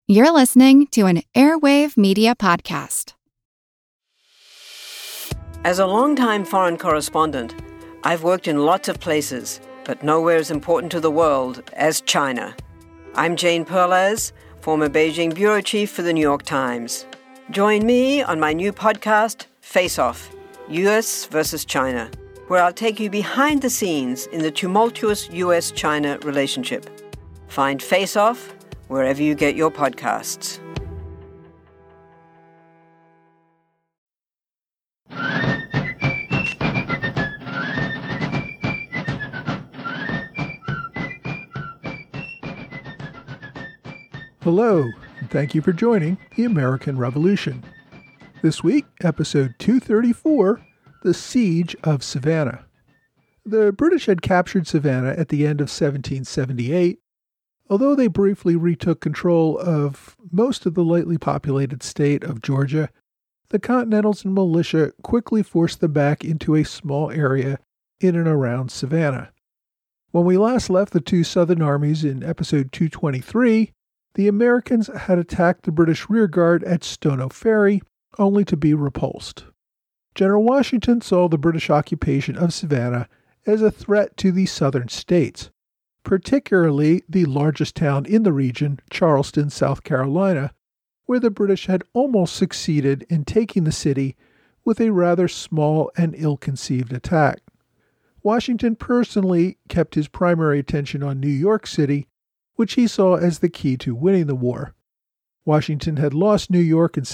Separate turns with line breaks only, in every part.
You're listening to an Airwave Media Podcast.
As a longtime foreign correspondent, I've worked in lots of places, but nowhere as important to the world as China. I'm Jane Perlez, former Beijing bureau chief for the New York Times. Join me on my new podcast, Face Off, U.S. versus China, where I'll take you behind the scenes in the tumultuous U.S.-China relationship. Find Face Off wherever you get your podcasts.
Hello, and thank you for joining The American Revolution. This week, episode 234, The Siege of Savannah. The British had captured Savannah at the end of 1778, although they briefly retook control of most of the lightly populated state of Georgia. The Continentals and militia quickly forced them back into a small area in and around Savannah. When we last left the two Southern armies in episode 223, the Americans had attacked the British rearguard at Stono Ferry, only to be repulsed. General Washington saw the British occupation of Savannah as a threat to the southern states, particularly the largest town in the region, Charleston, South Carolina, where the British had almost succeeded in taking the city with a rather small and ill-conceived attack. Washington personally kept his primary attention on New York City, which he saw as the key to winning the war. Washington had lost New York in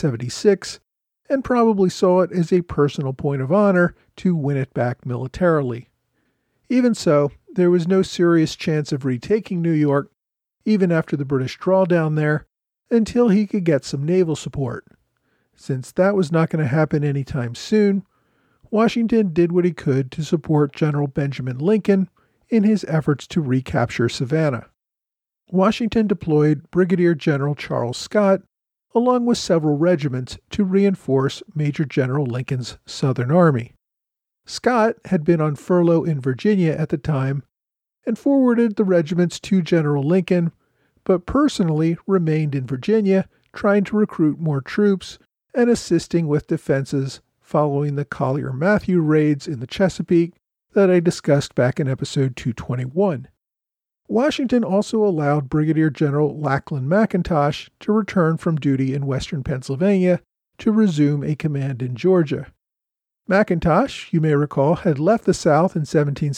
1776 and probably saw it as a personal point of honor to win it back militarily. Even so, there was no serious chance of retaking New York, even after the British drawdown there, until he could get some naval support. Since that was not going to happen anytime soon, Washington did what he could to support General Benjamin Lincoln in his efforts to recapture Savannah. Washington deployed Brigadier General Charles Scott, along with several regiments, to reinforce Major General Lincoln's Southern Army. Scott had been on furlough in Virginia at the time and forwarded the regiments to General Lincoln, but personally remained in Virginia, trying to recruit more troops and assisting with defenses following the Collier-Matthew raids in the Chesapeake that I discussed back in episode 221. Washington also allowed Brigadier General Lachlan McIntosh to return from duty in western Pennsylvania to resume a command in Georgia. McIntosh, you may recall, had left the South in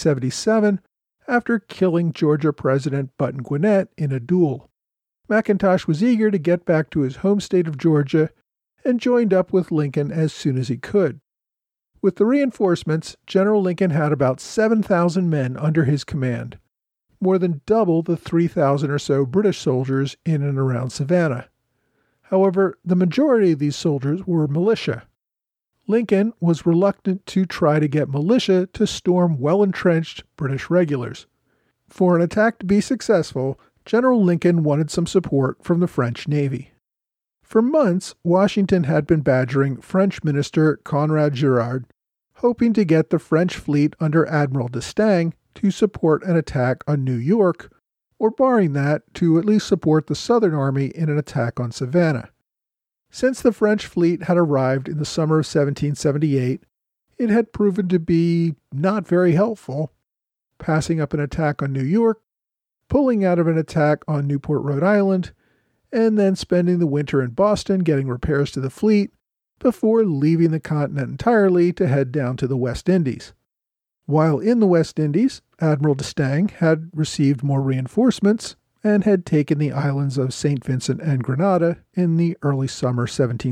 1777 after killing Georgia President Button Gwinnett in a duel. McIntosh was eager to get back to his home state of Georgia and joined up with Lincoln as soon as he could. With the reinforcements, General Lincoln had about 7,000 men under his command, more than double the 3,000 or so British soldiers in and around Savannah. However, the majority of these soldiers were militia. Lincoln was reluctant to try to get militia to storm well-entrenched British regulars. For an attack to be successful, General Lincoln wanted some support from the French Navy. For months, Washington had been badgering French Minister Conrad Girard, hoping to get the French fleet under Admiral d'Estaing to support an attack on New York, or barring that, to at least support the Southern Army in an attack on Savannah. Since the French fleet had arrived in the summer of 1778, it had proven to be not very helpful, passing up an attack on New York, pulling out of an attack on Newport, Rhode Island, and then spending the winter in Boston getting repairs to the fleet before leaving the continent entirely to head down to the West Indies. While in the West Indies, Admiral d'Estaing had received more reinforcements and had taken the islands of St. Vincent and Grenada in the early summer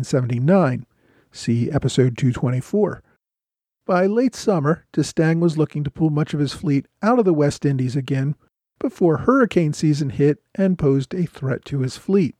1779. See episode 224. By late summer, d'Estaing was looking to pull much of his fleet out of the West Indies again before hurricane season hit and posed a threat to his fleet.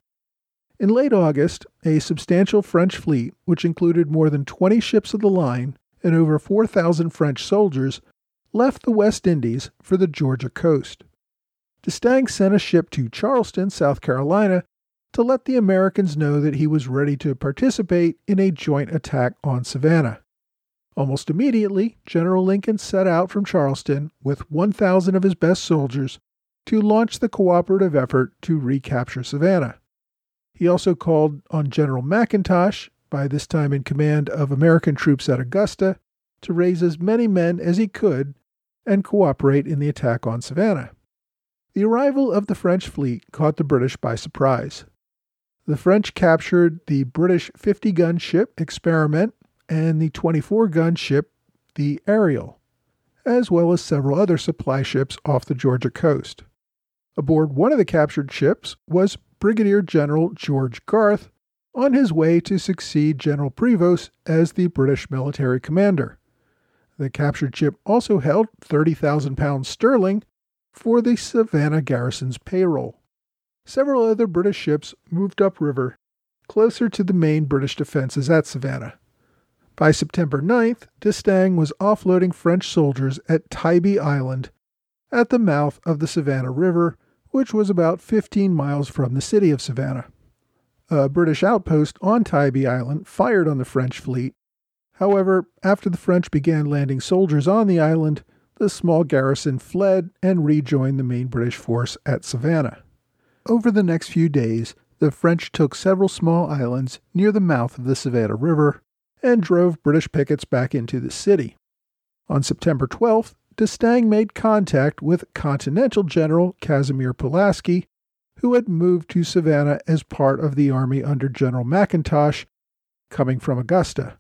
In late August, a substantial French fleet, which included more than 20 ships of the line and over 4,000 French soldiers, left the West Indies for the Georgia coast. D'Estaing sent a ship to Charleston, South Carolina, to let the Americans know that he was ready to participate in a joint attack on Savannah. Almost immediately, General Lincoln set out from Charleston with 1,000 of his best soldiers to launch the cooperative effort to recapture Savannah. He also called on General McIntosh, by this time in command of American troops at Augusta, to raise as many men as he could and cooperate in the attack on Savannah. The arrival of the French fleet caught the British by surprise. The French captured the British 50-gun ship Experiment and the 24-gun ship the Ariel, as well as several other supply ships off the Georgia coast. Aboard one of the captured ships was Brigadier General George Garth, on his way to succeed General Prevost as the British military commander. The captured ship also held 30,000 pounds sterling for the Savannah garrison's payroll. Several other British ships moved upriver, closer to the main British defenses at Savannah. By September 9th, D'Estaing was offloading French soldiers at Tybee Island, at the mouth of the Savannah River, which was about 15 miles from the city of Savannah. A British outpost on Tybee Island fired on the French fleet. However, after the French began landing soldiers on the island, the small garrison fled and rejoined the main British force at Savannah. Over the next few days, the French took several small islands near the mouth of the Savannah River and drove British pickets back into the city. On September 12th, D'Estaing made contact with Continental General Casimir Pulaski, who had moved to Savannah as part of the army under General McIntosh, coming from Augusta.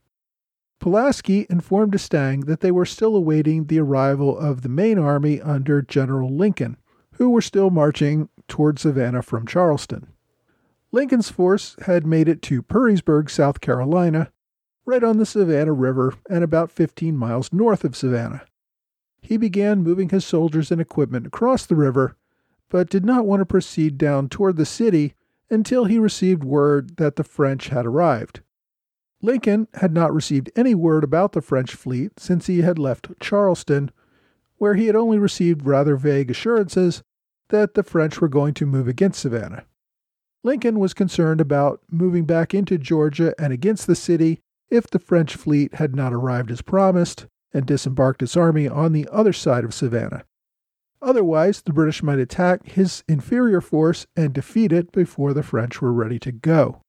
Pulaski informed D'Estaing that they were still awaiting the arrival of the main army under General Lincoln, who were still marching toward Savannah from Charleston. Lincoln's force had made it to Perrysburg, South Carolina, right on the Savannah River and about 15 miles north of Savannah. He began moving his soldiers and equipment across the river, but did not want to proceed down toward the city until he received word that the French had arrived. Lincoln had not received any word about the French fleet since he had left Charleston, where he had only received rather vague assurances that the French were going to move against Savannah. Lincoln was concerned about moving back into Georgia and against the city if the French fleet had not arrived as promised and disembarked its army on the other side of Savannah. Otherwise, the British might attack his inferior force and defeat it before the French were ready to go.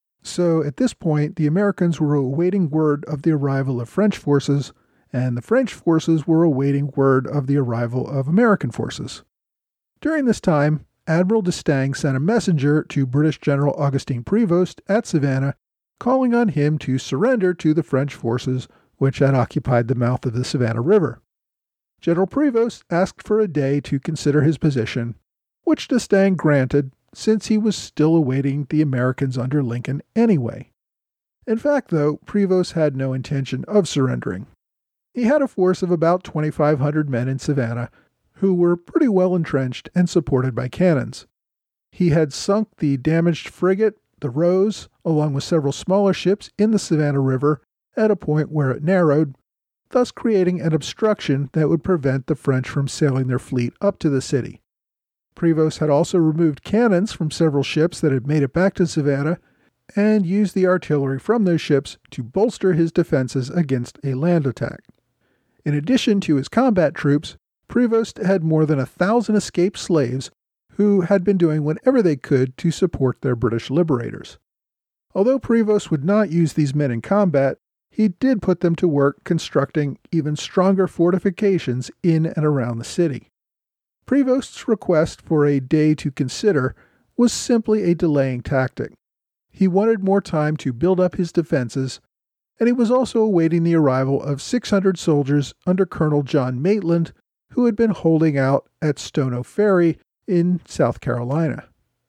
So at this point, the Americans were awaiting word of the arrival of French forces, and the French forces were awaiting word of the arrival of American forces. During this time, Admiral D'Estaing sent a messenger to British General Augustin Prevost at Savannah, calling on him to surrender to the French forces which had occupied the mouth of the Savannah River. General Prevost asked for a day to consider his position, which D'Estaing granted since he was still awaiting the Americans under Lincoln anyway. In fact, though, Prevost had no intention of surrendering. He had a force of about 2,500 men in Savannah, who were pretty well entrenched and supported by cannons. He had sunk the damaged frigate, the Rose, along with several smaller ships in the Savannah River at a point where it narrowed, thus creating an obstruction that would prevent the French from sailing their fleet up to the city. Prevost had also removed cannons from several ships that had made it back to Savannah and used the artillery from those ships to bolster his defenses against a land attack. In addition to his combat troops, Prevost had more than 1,000 escaped slaves who had been doing whatever they could to support their British liberators. Although Prevost would not use these men in combat, he did put them to work constructing even stronger fortifications in and around the city. Prevost's request for a day to consider was simply a delaying tactic. He wanted more time to build up his defenses, and he was also awaiting the arrival of 600 soldiers under Colonel John Maitland, who had been holding out at Stono Ferry in South Carolina.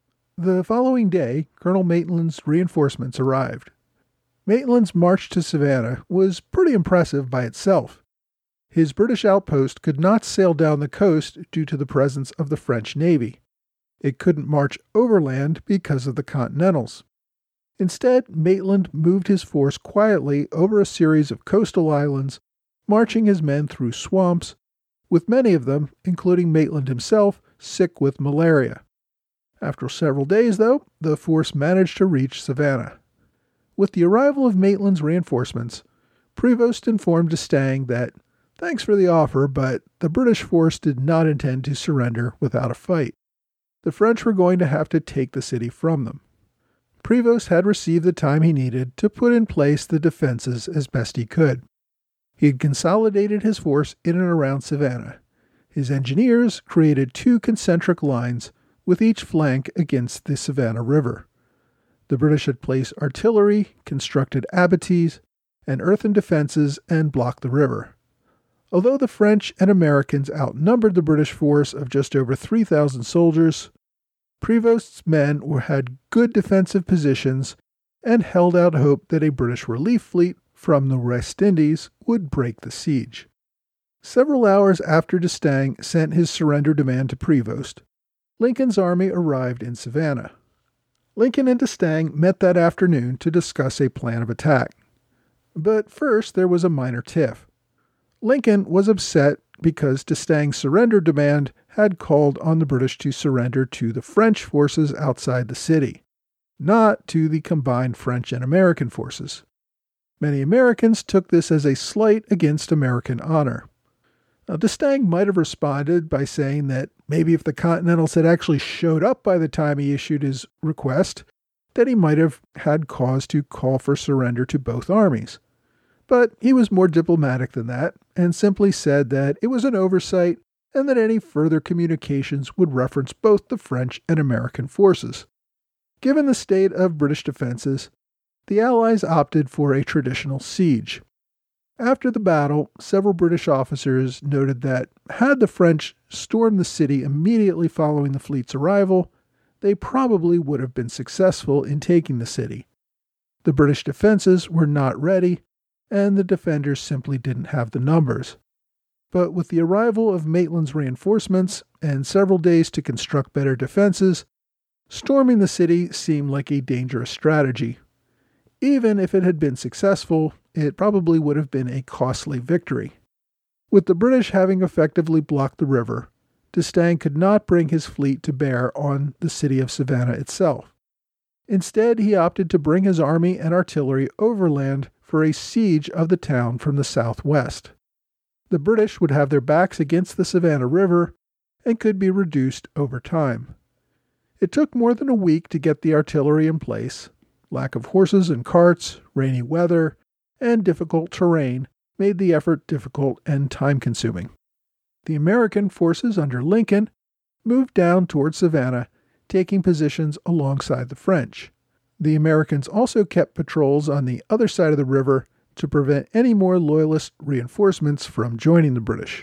The following day, Colonel Maitland's reinforcements arrived. Maitland's march to Savannah was pretty impressive by itself. His British outpost could not sail down the coast due to the presence of the French Navy. It couldn't march overland because of the Continentals. Instead, Maitland moved his force quietly over a series of coastal islands, marching his men through swamps, with many of them, including Maitland himself, sick with malaria. After several days, though, the force managed to reach Savannah. With the arrival of Maitland's reinforcements, Prevost informed D'Estaing that, thanks for the offer, but the British force did not intend to surrender without a fight. The French were going to have to take the city from them. Prevost had received the time he needed to put in place the defenses as best he could. He had consolidated his force in and around Savannah. His engineers created 2 concentric lines with each flank against the Savannah River. The British had placed artillery, constructed abatis, and earthen defenses and blocked the river. Although the French and Americans outnumbered the British force of just over 3,000 soldiers, Prevost's men had good defensive positions and held out hope that a British relief fleet from the West Indies would break the siege. Several hours after D'Estaing sent his surrender demand to Prevost, Lincoln's army arrived in Savannah. Lincoln and D'Estaing met that afternoon to discuss a plan of attack. But first there was a minor tiff. Lincoln was upset because D'Estaing's surrender demand had called on the British to surrender to the French forces outside the city, not to the combined French and American forces. Many Americans took this as a slight against American honor. Now, D'Estaing might have responded by saying that maybe if the Continentals had actually showed up by the time he issued his request, that he might have had cause to call for surrender to both armies. But he was more diplomatic than that, and simply said that it was an oversight and that any further communications would reference both the French and American forces. Given the state of British defenses, the Allies opted for a traditional siege. After the battle, several British officers noted that had the French stormed the city immediately following the fleet's arrival, they probably would have been successful in taking the city. The British defenses were not ready, and the defenders simply didn't have the numbers. But with the arrival of Maitland's reinforcements and several days to construct better defenses, storming the city seemed like a dangerous strategy. Even if it had been successful, it probably would have been a costly victory. With the British having effectively blocked the river, D'Estaing could not bring his fleet to bear on the city of Savannah itself. Instead, he opted to bring his army and artillery overland for a siege of the town from the southwest. The British would have their backs against the Savannah River and could be reduced over time. It took more than a week to get the artillery in place. Lack of horses and carts, rainy weather, and difficult terrain made the effort difficult and time-consuming. The American forces under Lincoln moved down toward Savannah, taking positions alongside the French. The Americans also kept patrols on the other side of the river to prevent any more Loyalist reinforcements from joining the British.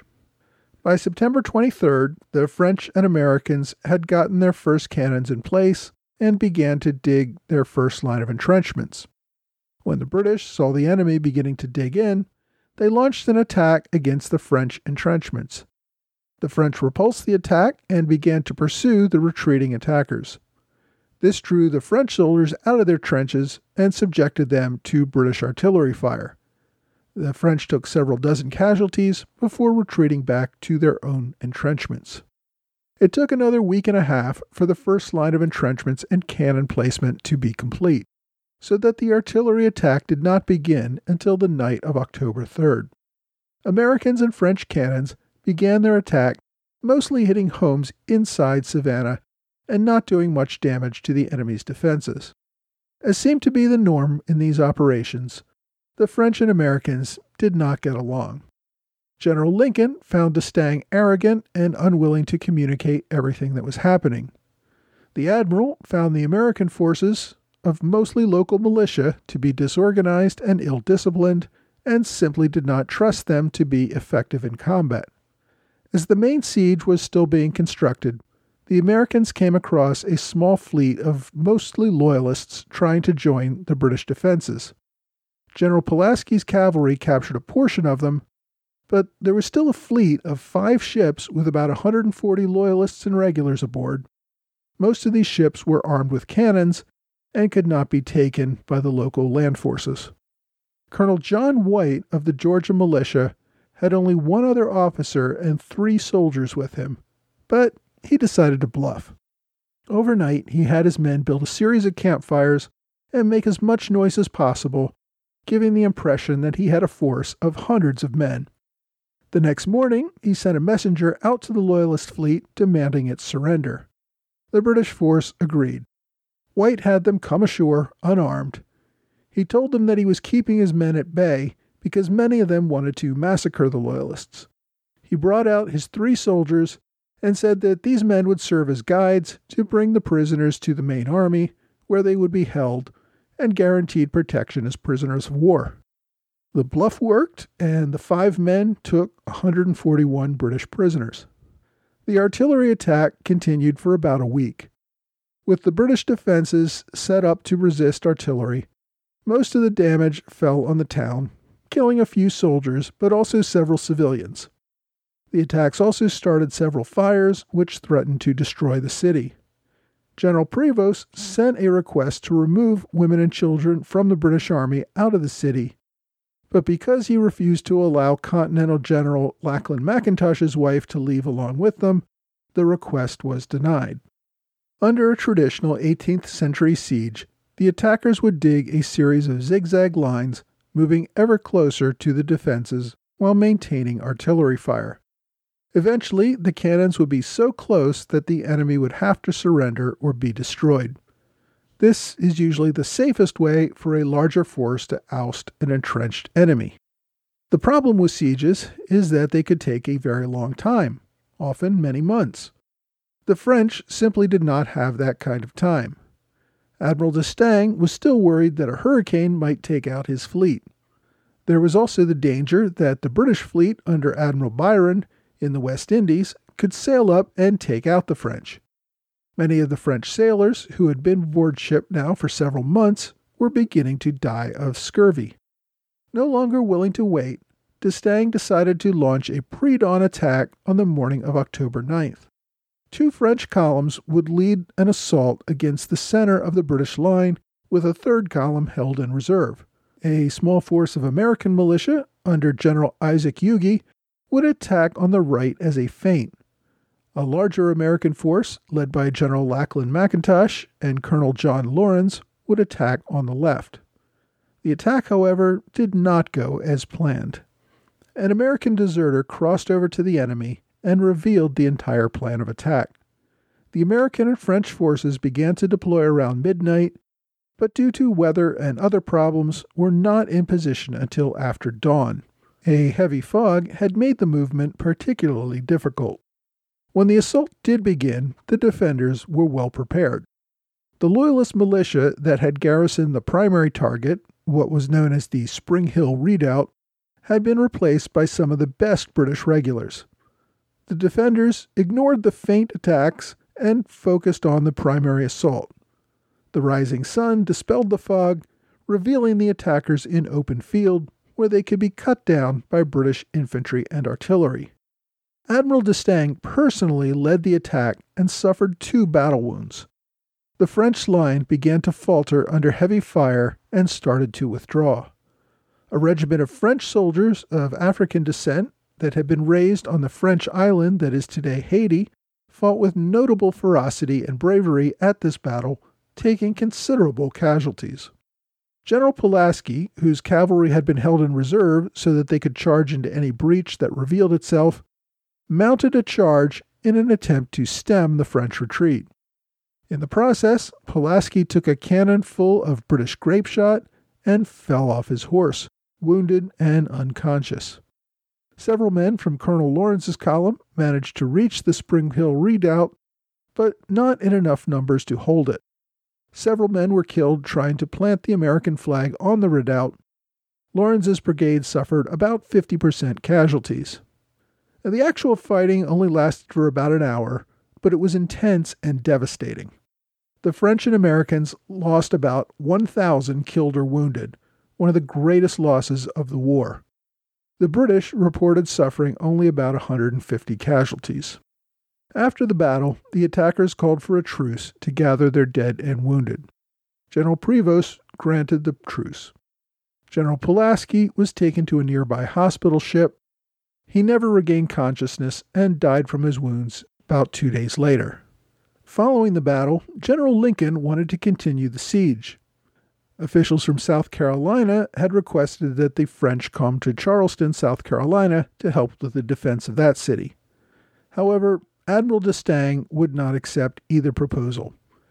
By September 23rd, the French and Americans had gotten their first cannons in place and began to dig their first line of entrenchments. When the British saw the enemy beginning to dig in, they launched an attack against the French entrenchments. The French repulsed the attack and began to pursue the retreating attackers. This drew the French soldiers out of their trenches and subjected them to British artillery fire. The French took several dozen casualties before retreating back to their own entrenchments. It took another week and a half for the first line of entrenchments and cannon placement to be complete, so that the artillery attack did not begin until the night of October 3rd. Americans and French cannons began their attack, mostly hitting homes inside Savannah and not doing much damage to the enemy's defenses. As seemed to be the norm in these operations, the French and Americans did not get along. General Lincoln found D'Estaing arrogant and unwilling to communicate everything that was happening. The admiral found the American forces, of mostly local militia, to be disorganized and ill-disciplined, and simply did not trust them to be effective in combat. As the main siege was still being constructed, the Americans came across a small fleet of mostly Loyalists trying to join the British defenses. General Pulaski's cavalry captured a portion of them, but there was still a fleet of 5 ships with about 140 Loyalists and regulars aboard. Most of these ships were armed with cannons and could not be taken by the local land forces. Colonel John White of the Georgia militia had only 1 other officer and 3 soldiers with him, but he decided to bluff. Overnight, he had his men build a series of campfires and make as much noise as possible, giving the impression that he had a force of hundreds of men. The next morning, he sent a messenger out to the Loyalist fleet demanding its surrender. The British force agreed. White had them come ashore unarmed. He told them that he was keeping his men at bay because many of them wanted to massacre the Loyalists. He brought out his 3 soldiers and said that these men would serve as guides to bring the prisoners to the main army, where they would be held and guaranteed protection as prisoners of war. The bluff worked, and the 5 men took 141 British prisoners. The artillery attack continued for about a week. With the British defenses set up to resist artillery, most of the damage fell on the town, killing a few soldiers, but also several civilians. The attacks also started several fires, which threatened to destroy the city. General Prevost sent a request to remove women and children from the British Army out of the city, but because he refused to allow Continental General Lachlan McIntosh's wife to leave along with them, the request was denied. Under a traditional 18th century siege, the attackers would dig a series of zigzag lines, moving ever closer to the defenses while maintaining artillery fire. Eventually, the cannons would be so close that the enemy would have to surrender or be destroyed. This is usually the safest way for a larger force to oust an entrenched enemy. The problem with sieges is that they could take a very long time, often many months. The French simply did not have that kind of time. Admiral d'Estaing was still worried that a hurricane might take out his fleet. There was also the danger that the British fleet under Admiral Byron in the West Indies could sail up and take out the French. Many of the French sailors, who had been aboard ship now for several months, were beginning to die of scurvy. No longer willing to wait, d'Estaing decided to launch a pre-dawn attack on the morning of October 9th. 2 French columns would lead an assault against the center of the British line, with a 3rd column held in reserve. A small force of American militia, under General Isaac Huger, would attack on the right as a feint. A larger American force, led by General Lachlan McIntosh and Colonel John Laurens, would attack on the left. The attack, however, did not go as planned. An American deserter crossed over to the enemy and revealed the entire plan of attack. The American and French forces began to deploy around midnight, but due to weather and other problems, were not in position until after dawn. A heavy fog had made the movement particularly difficult. When the assault did begin, the defenders were well prepared. The Loyalist militia that had garrisoned the primary target, what was known as the Spring Hill Redoubt, had been replaced by some of the best British regulars. The defenders ignored the feint attacks and focused on the primary assault. The rising sun dispelled the fog, revealing the attackers in open field, where they could be cut down by British infantry and artillery. Admiral d'Estaing personally led the attack and suffered 2 battle wounds. The French line began to falter under heavy fire and started to withdraw. A regiment of French soldiers of African descent that had been raised on the French island that is today Haiti fought with notable ferocity and bravery at this battle, taking considerable casualties. General Pulaski, whose cavalry had been held in reserve so that they could charge into any breach that revealed itself, mounted a charge in an attempt to stem the French retreat. In the process, Pulaski took a cannon full of British grape shot and fell off his horse, wounded and unconscious. Several men from Colonel Lawrence's column managed to reach the Spring Hill Redoubt, but not in enough numbers to hold it. Several men were killed trying to plant the American flag on the redoubt. Lawrence's brigade suffered about 50% casualties. The actual fighting only lasted for about an hour, but it was intense and devastating. The French and Americans lost about 1,000 killed or wounded, one of the greatest losses of the war. The British reported suffering only about 150 casualties. After the battle, the attackers called for a truce to gather their dead and wounded. General Prevost granted the truce. General Pulaski was taken to a nearby hospital ship. He never regained consciousness and died from his wounds about 2 days later. Following the battle, General Lincoln wanted to continue the siege. Officials from South Carolina had requested that the French come to Charleston, South Carolina, to help with the defense of that city. However, Admiral d'Estaing would not accept either proposal.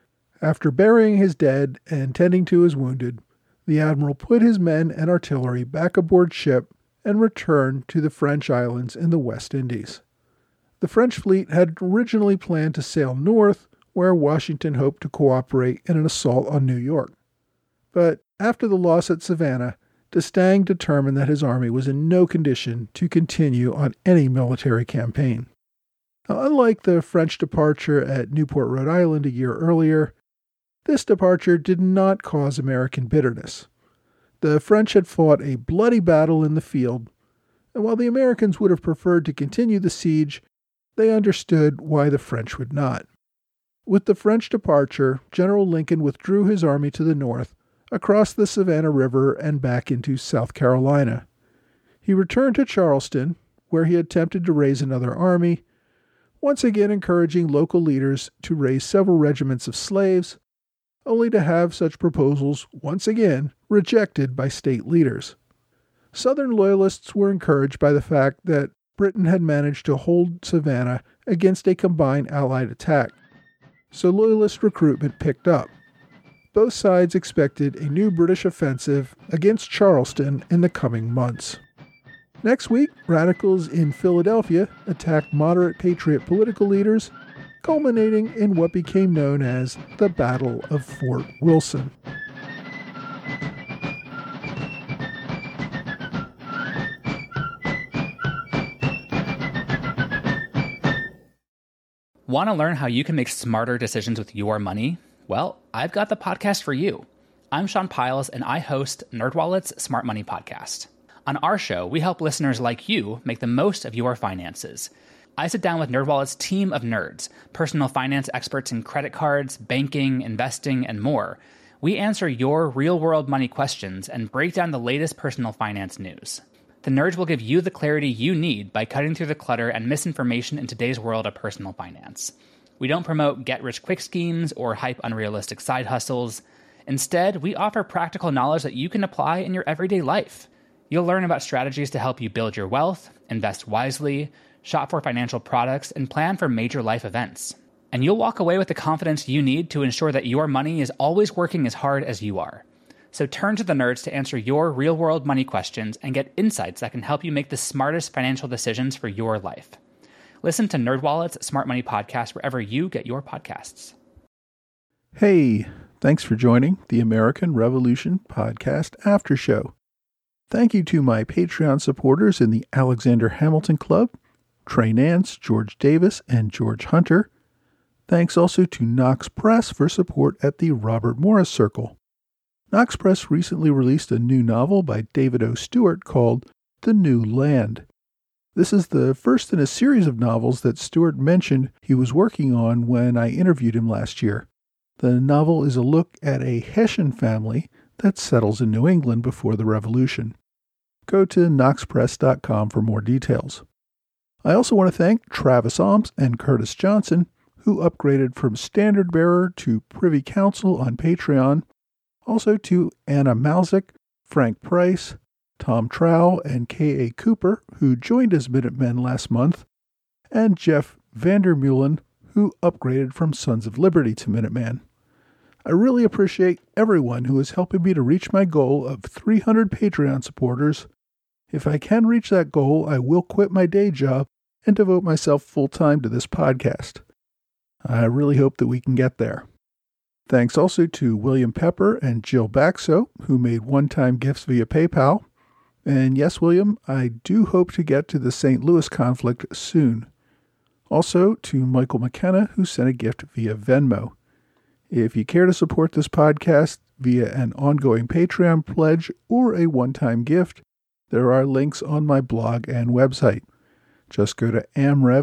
After burying his dead and tending to his wounded, the admiral put his men and artillery back aboard ship and returned to the French islands in the West Indies. The French fleet had originally planned to sail north, where Washington hoped to cooperate in an assault on New York. But after the loss at Savannah, D'Estaing determined that his army was in no condition to continue on any military campaign. Now, unlike the French departure at Newport, Rhode Island a year earlier, this departure did not cause American bitterness. The French had fought a bloody battle in the field, and while the Americans would have preferred to continue the siege, they understood why the French would not. With the French departure, General Lincoln withdrew his army to the north, across the Savannah River and back into South Carolina. He returned to Charleston, where he attempted to raise another army, once again encouraging local leaders to raise several regiments of slaves, only to have such proposals once again rejected by state leaders. Southern Loyalists were encouraged by the fact that Britain had managed to hold Savannah against a combined Allied attack, so Loyalist recruitment picked up. Both sides expected a new British offensive against Charleston in the coming months. Next week, radicals in Philadelphia attacked moderate Patriot political leaders, culminating in what became known as the Battle of Fort Wilson.
Want to learn how you can make smarter decisions with your money? Well, I've got the podcast for you. I'm Sean Piles, and I host NerdWallet's Smart Money Podcast. On our show, we help listeners like you make the most of your finances. I sit down with NerdWallet's team of nerds, personal finance experts in credit cards, banking, investing, and more. We answer your real-world money questions and break down the latest personal finance news. The nerds will give you the clarity you need by cutting through the clutter and misinformation in today's world of personal finance. We don't promote get-rich-quick schemes or hype unrealistic side hustles. Instead, we offer practical knowledge that you can apply in your everyday life. You'll learn about strategies to help you build your wealth, invest wisely, shop for financial products, and plan for major life events. And you'll walk away with the confidence you need to ensure that your money is always working as hard as you are. So turn to the nerds to answer your real-world money questions and get insights that can help you make the smartest financial decisions for your life. Listen to NerdWallet's Smart Money Podcast wherever you get your podcasts.
Hey, thanks for joining the American Revolution Podcast After Show. Thank you to my Patreon supporters in the Alexander Hamilton Club, Trey Nance, George Davis, and George Hunter. Thanks also to Knox Press for support at the Robert Morris Circle. Knox Press recently released a new novel by David O. Stewart called The New Land. This is the first in a series of novels that Stewart mentioned he was working on when I interviewed him last year. The novel is a look at a Hessian family that settles in New England before the Revolution. Go to knoxpress.com for more details. I also want to thank Travis Alms and Curtis Johnson, who upgraded from Standard Bearer to Privy Council on Patreon, also to Anna Malzik, Frank Price, Tom Trow, and K.A. Cooper, who joined as Minutemen last month, and Jeff Vandermeulen, who upgraded from Sons of Liberty to Minuteman. I really appreciate everyone who is helping me to reach my goal of 300 Patreon supporters. If I can reach that goal, I will quit my day job and devote myself full-time to this podcast. I really hope that we can get there. Thanks also to William Pepper and Jill Baxo, who made one-time gifts via PayPal. And yes, William, I do hope to get to the St. Louis conflict soon. Also to Michael McKenna, who sent a gift via Venmo. If you care to support this podcast via an ongoing Patreon pledge or a one-time gift, there are links on my blog and website. Just go to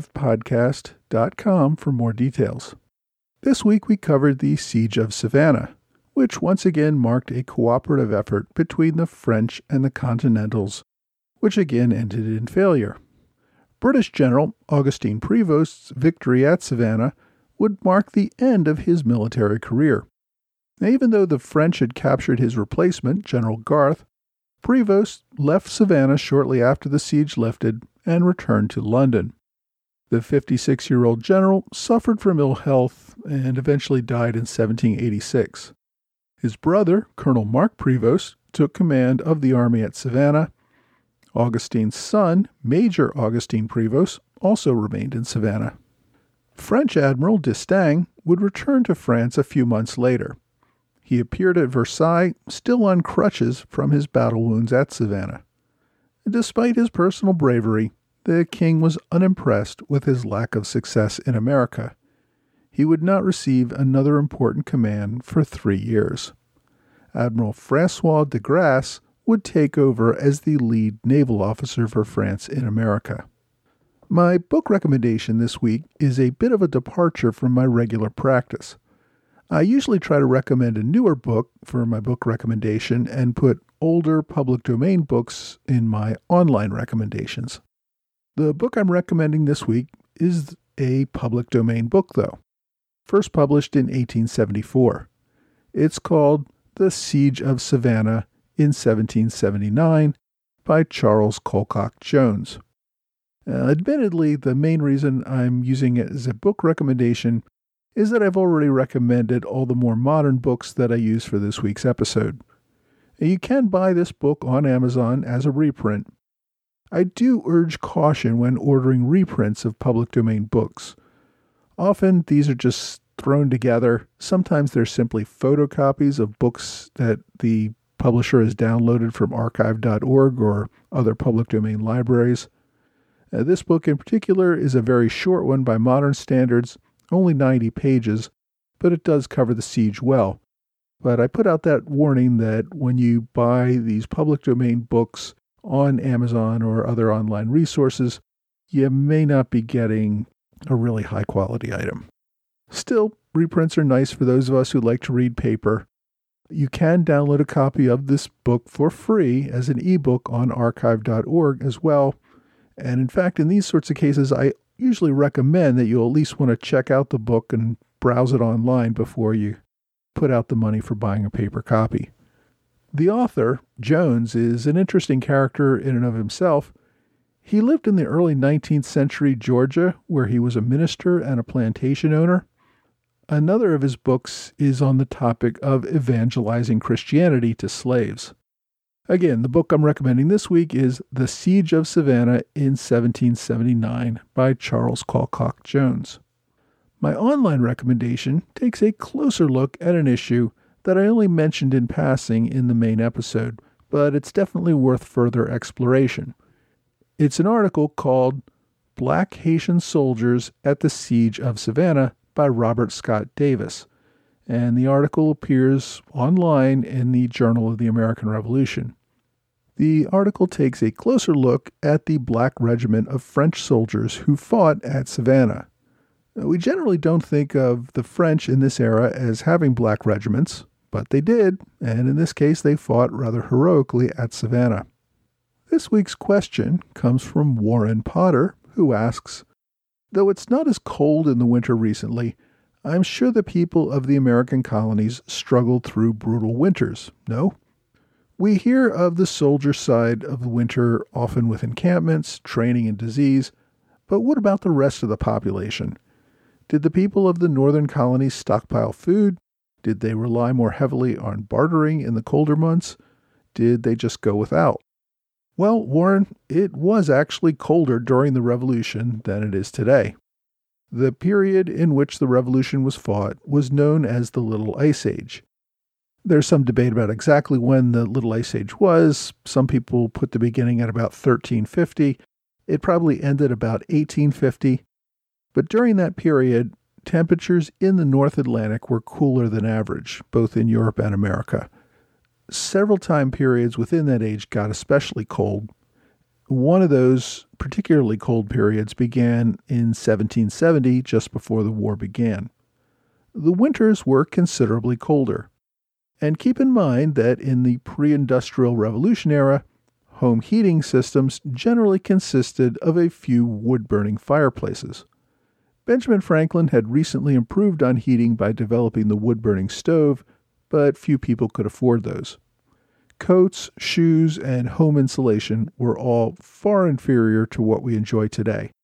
amrevpodcast.com for more details. This week we covered the Siege of Savannah, which once again marked a cooperative effort between the French and the Continentals, which again ended in failure. British General Augustin Prevost's victory at Savannah would mark the end of his military career. Now, even though the French had captured his replacement, General Garth, Prevost left Savannah shortly after the siege lifted and returned to London. The 56-year-old general suffered from ill health and eventually died in 1786. His brother, Colonel Mark Prevost, took command of the army at Savannah. Augustine's son, Major Augustine Prevost, also remained in Savannah. French Admiral d'Estaing would return to France a few months later. He appeared at Versailles, still on crutches from his battle wounds at Savannah. Despite his personal bravery, the king was unimpressed with his lack of success in America. He would not receive another important command for 3 years. Admiral François de Grasse would take over as the lead naval officer for France in America. My book recommendation this week is a bit of a departure from my regular practice. I usually try to recommend a newer book for my book recommendation and put older public domain books in my online recommendations. The book I'm recommending this week is a public domain book, though. First published in 1874. It's called The Siege of Savannah in 1779 by Charles Colcock Jones. Admittedly, the main reason I'm using it as a book recommendation is that I've already recommended all the more modern books that I use for this week's episode. You can buy this book on Amazon as a reprint. I do urge caution when ordering reprints of public domain books. Often these are just thrown together. Sometimes they're simply photocopies of books that the publisher has downloaded from archive.org or other public domain libraries. This book in particular is a very short one by modern standards, only 90 pages, but it does cover the siege well. But I put out that warning that when you buy these public domain books on Amazon or other online resources, you may not be getting a really high quality item. Still, reprints are nice for those of us who like to read paper. You can download a copy of this book for free as an ebook on archive.org as well. And in fact, in these sorts of cases, I usually recommend that you'll at least want to check out the book and browse it online before you put out the money for buying a paper copy. The author, Jones, is an interesting character in and of himself. He lived in the early 19th century Georgia, where he was a minister and a plantation owner. Another of his books is on the topic of evangelizing Christianity to slaves. Again, the book I'm recommending this week is The Siege of Savannah in 1779 by Charles Colcock Jones. My online recommendation takes a closer look at an issue that I only mentioned in passing in the main episode, but it's definitely worth further exploration. It's an article called Black Haitian Soldiers at the Siege of Savannah by Robert Scott Davis, and the article appears online in the Journal of the American Revolution. The article takes a closer look at the black regiment of French soldiers who fought at Savannah. We generally don't think of the French in this era as having black regiments, but they did, and in this case they fought rather heroically at Savannah. This week's question comes from Warren Potter, who asks, though it's not as cold in the winter recently, I'm sure the people of the American colonies struggled through brutal winters, no? We hear of the soldier side of the winter often with encampments, training, and disease, but what about the rest of the population? Did the people of the northern colonies stockpile food? Did they rely more heavily on bartering in the colder months? Did they just go without? Well, Warren, it was actually colder during the Revolution than it is today. The period in which the Revolution was fought was known as the Little Ice Age. There's some debate about exactly when the Little Ice Age was. Some people put the beginning at about 1350. It probably ended about 1850. But during that period, temperatures in the North Atlantic were cooler than average, both in Europe and America. Several time periods within that age got especially cold. One of those particularly cold periods began in 1770, just before the war began. The winters were considerably colder. And keep in mind that in the pre-industrial revolution era, home heating systems generally consisted of a few wood-burning fireplaces. Benjamin Franklin had recently improved on heating by developing the wood-burning stove, but few people could afford those. Coats, shoes, and home insulation were all far inferior to what we enjoy today.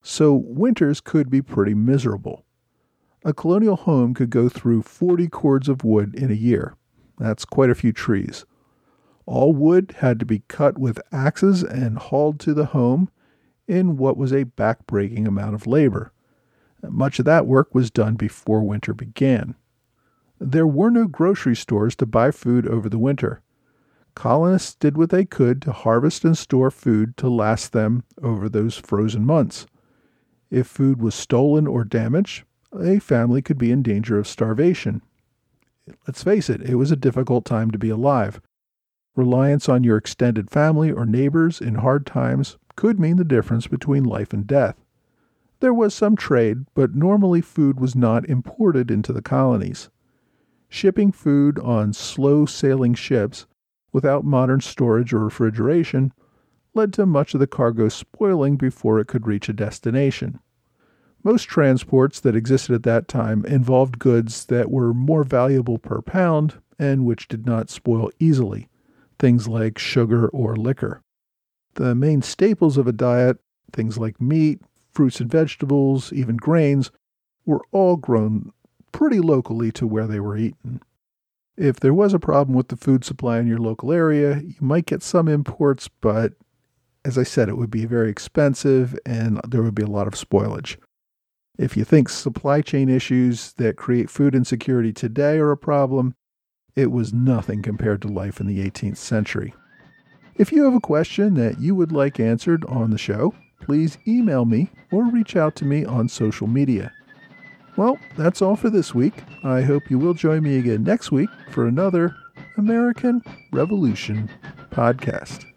so winters could be pretty miserable. A colonial home could go through 40 cords of wood in a year. That's quite a few trees. All wood had to be cut with axes and hauled to the home in what was a back-breaking amount of labor. Much of that work was done before winter began. There were no grocery stores to buy food over the winter. Colonists did what they could to harvest and store food to last them over those frozen months. If food was stolen or damaged, a family could be in danger of starvation. Let's face it, it was a difficult time to be alive. Reliance on your extended family or neighbors in hard times could mean the difference between life and death. There was some trade, but normally food was not imported into the colonies. Shipping food on slow-sailing ships without modern storage or refrigeration led to much of the cargo spoiling before it could reach a destination. Most transports that existed at that time involved goods that were more valuable per pound and which did not spoil easily, things like sugar or liquor. The main staples of a diet, things like meat, fruits and vegetables, even grains, were all grown pretty locally to where they were eaten. If there was a problem with the food supply in your local area, you might get some imports, but as I said, it would be very expensive and there would be a lot of spoilage. If you think supply chain issues that create food insecurity today are a problem, it was nothing compared to life in the 18th century. If you have a question that you would like answered on the show, please email me or reach out to me on social media. Well, that's all for this week. I hope you will join me again next week for another American Revolution podcast.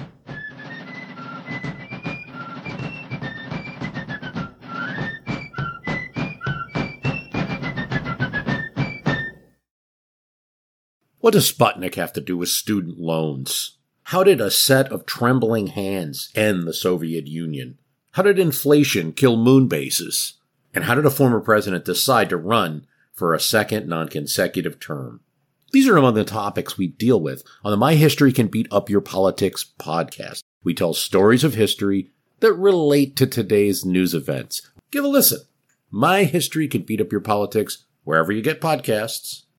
What does Sputnik have to do with student loans? How did a set of trembling hands end the Soviet Union? How did inflation kill moon bases? And how did a former president decide to run for a second non-consecutive term? These are among the topics we deal with on the My History Can Beat Up Your Politics podcast. We tell stories of history that relate to today's news events. Give a listen. My History Can Beat Up Your Politics wherever you get podcasts.